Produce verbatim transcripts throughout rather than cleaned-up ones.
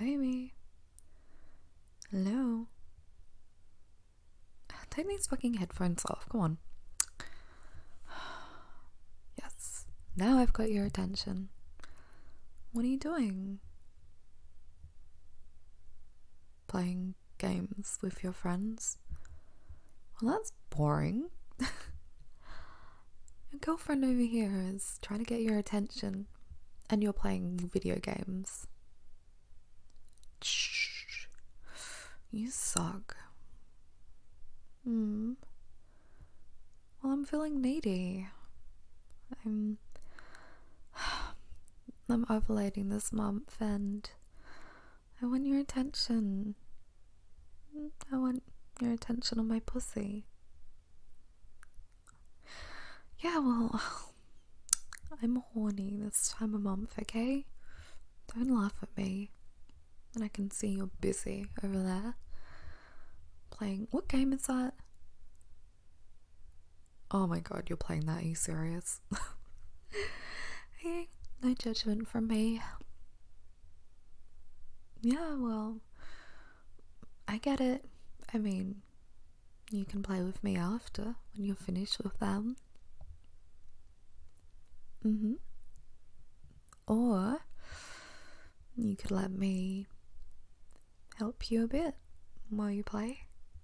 Amy. Hello. Take these fucking headphones off. Come on. Yes. Now I've got your attention. What are you doing? Playing games with your friends? Well, that's boring. Your girlfriend over here is trying to get your attention, and you're playing video games. Shh. You suck. Hmm. Well, I'm feeling needy. I'm... I'm ovulating this month, and I want your attention. I want your attention on my pussy. Yeah, well, I'm horny this time of month, okay? Don't laugh at me. And I can see you're busy over there. Playing... What game is that? Oh my god, you're playing that? Are you serious? Hey, no judgment from me. Yeah, well, I get it. I mean, you can play with me after, when you're finished with them. Mm-hmm. Or you could let me help you a bit while you play.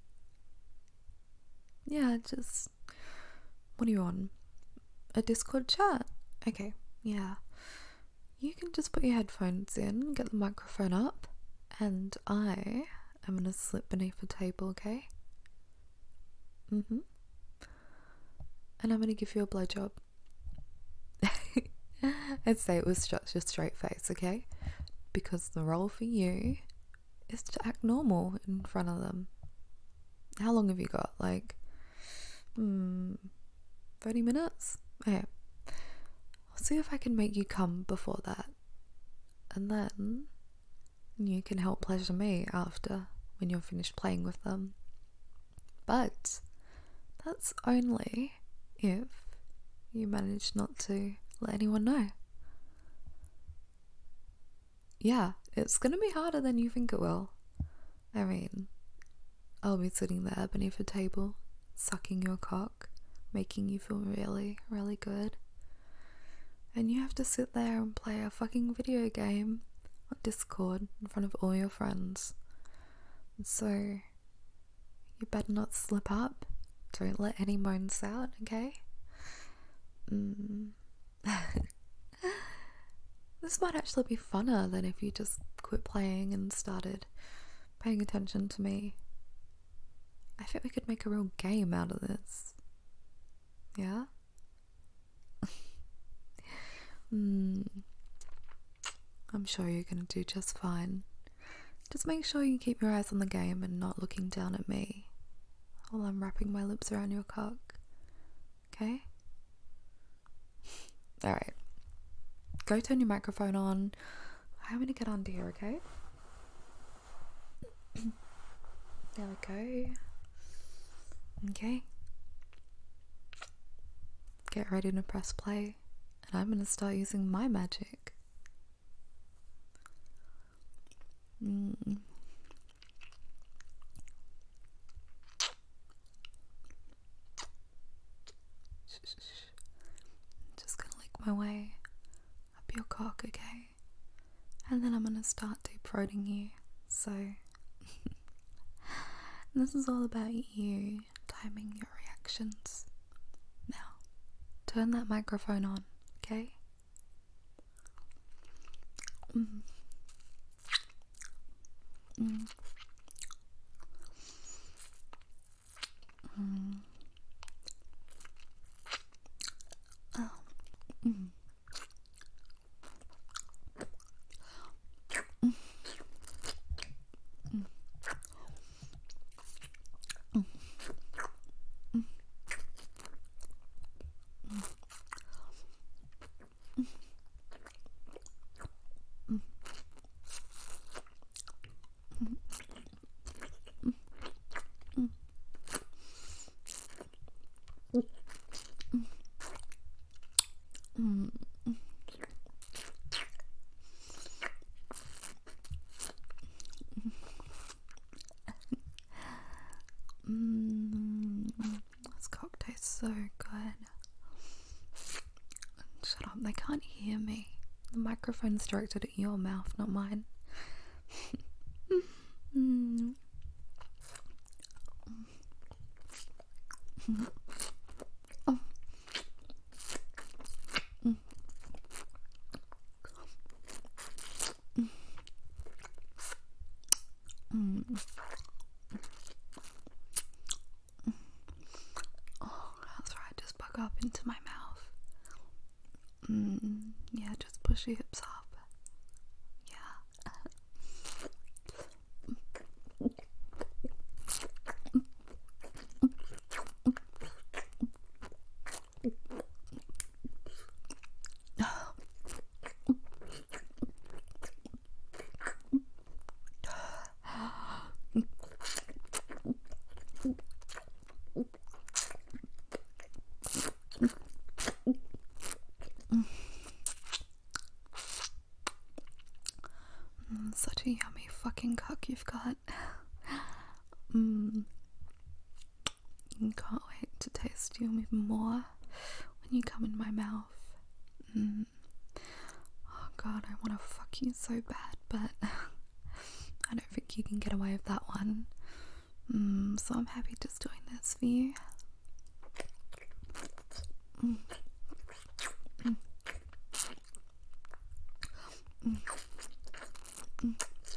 Yeah, just... What are you on? A Discord chat? Okay, yeah. You can just put your headphones in, get the microphone up, and I am gonna slip beneath the table, okay? Mm-hmm. And I'm gonna give you a blowjob. I'd say it with such a straight face, okay? Because the role for you is to act normal in front of them. How long have you got? Like, hmm, thirty minutes? Okay. I'll see if I can make you come before that. And then you can help pleasure me after, when you're finished playing with them. But that's only if you manage not to let anyone know. Yeah, it's gonna be harder than you think it will. I mean, I'll be sitting there beneath a table, sucking your cock, making you feel really, really good. And you have to sit there and play a fucking video game on Discord in front of all your friends. And so, you better not slip up. Don't let any moans out, okay? Mm. This might actually be funner than if you just quit playing and started paying attention to me. I think we could make a real game out of this. Yeah? Hmm. I'm sure you're gonna do just fine. Just make sure you keep your eyes on the game and not looking down at me while I'm wrapping my lips around your cock. Okay? Alright. Go turn your microphone on. I'm gonna get under here, okay? There we go. Okay. Get ready to press play. And I'm gonna start using my magic. Mm. Just gonna lick my way up your cock, okay? And then I'm gonna start deep throating you. So this is all about you timing your reactions. Now, turn that microphone on, okay? Mm. Mm. Mm. Oh. Mm. Mm. Mm. Mm. Mm. Mm. Mm. so good. Shut up, they can't hear me. The microphone's directed at your mouth, not mine. mm. Oh. Mm. Mm. Oh, that's right, just bug up into my mouth. Mm. Yeah, just push your hips up. Yeah. Mm, such a yummy fucking cock you've got. Mm. Can't wait to taste you even more when you come in my mouth. Mm. Oh god, I want to fuck you so bad, but I don't think you can get away with that one. Mm, so I'm happy just doing this for you. Mm. Mm. Mm. Mm.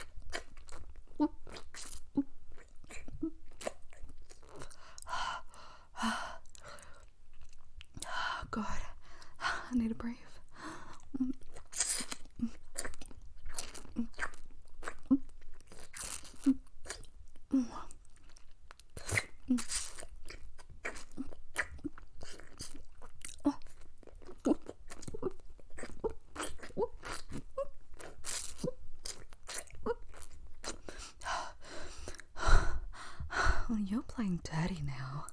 God, I need to breathe. Mm. Mm. Mm. Mm. Oh. Oh, you're playing dirty now.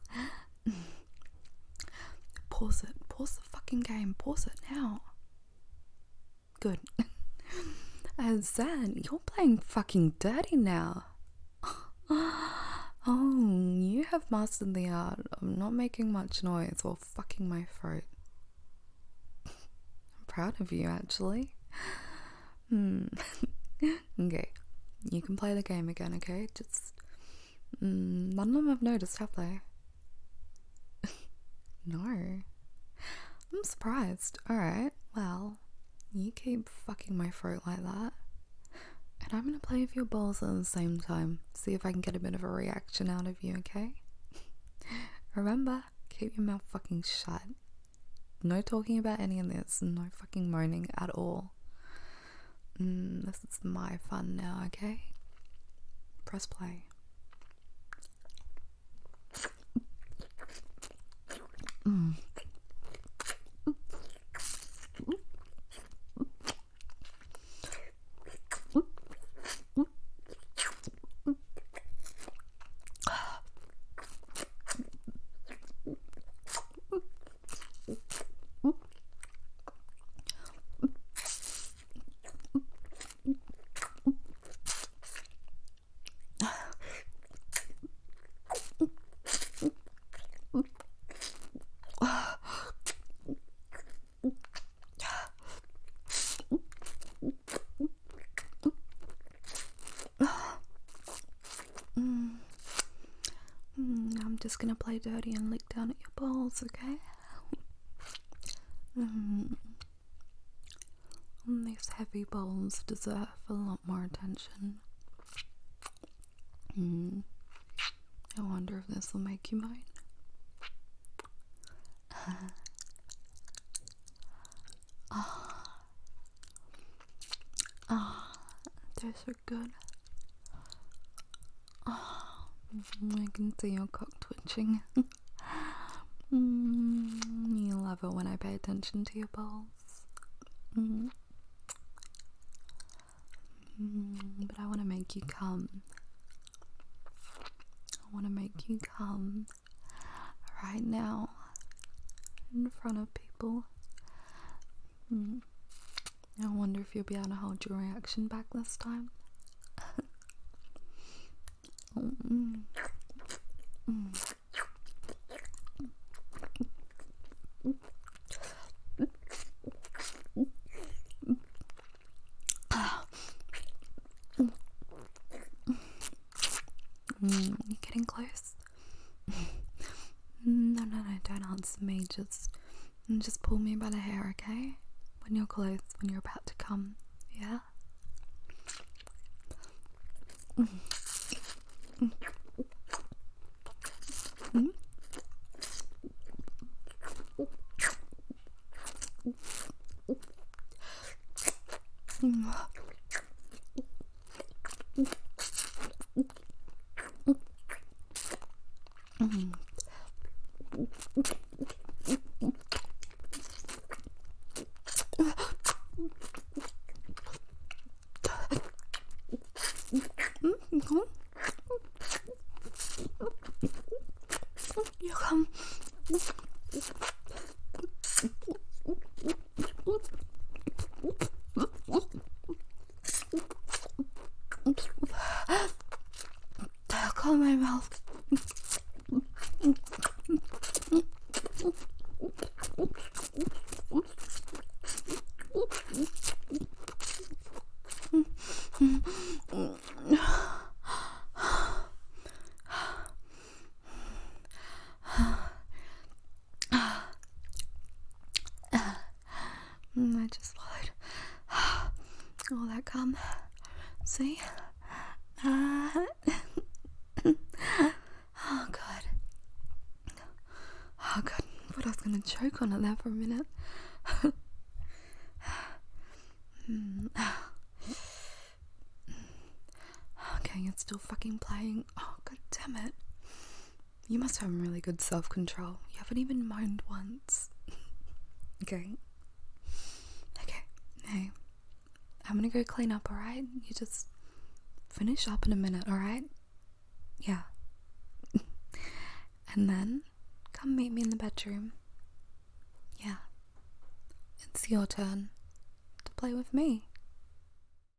Pause it. Pause the fucking game. Pause it now. Good. As said, you're playing fucking dirty now. Oh, you have mastered the art of not making much noise or fucking my throat. I'm proud of you, actually. Hmm. Okay. You can play the game again, okay? Just... Mm, none of them have noticed, have they? No. I'm surprised. Alright, well, you keep fucking my throat like that, and I'm gonna play with your balls at the same time. See if I can get a bit of a reaction out of you, okay? Remember, keep your mouth fucking shut. No talking about any of this. No fucking moaning at all. Mm, this is my fun now, okay? Press play. Mm. I'm just gonna play dirty and lick down at your balls, okay? Mm. And these heavy balls deserve a lot more attention. Mm. I wonder if this will make you mine. Ah, oh. Oh, they're so good. Oh, I can see your cock twitching. Mm, you love it when I pay attention to your balls. Mm. Mm, but I want to make you come. I want to make you come right now in front of people. Mm. I wonder if you'll be able to hold your reaction back this time. Mm. Mm. Mm, you getting close? No, no, no, don't answer me. Just, just pull me by the hair, okay? When you're close, when you're about to come, yeah? Mm. Mm. Mm. Mm. Mm. You come. Call my mouth. I just swallowed all that cum. See? Uh, oh god. Oh god. I thought I was gonna choke on it there for a minute. Okay, it's still fucking playing. Oh god damn it. You must have really good self-control. You haven't even moaned once. Okay. Okay. Hey. I'm gonna go clean up, alright? You just finish up in a minute, alright? Yeah. And then come meet me in the bedroom. Yeah. It's your turn to play with me.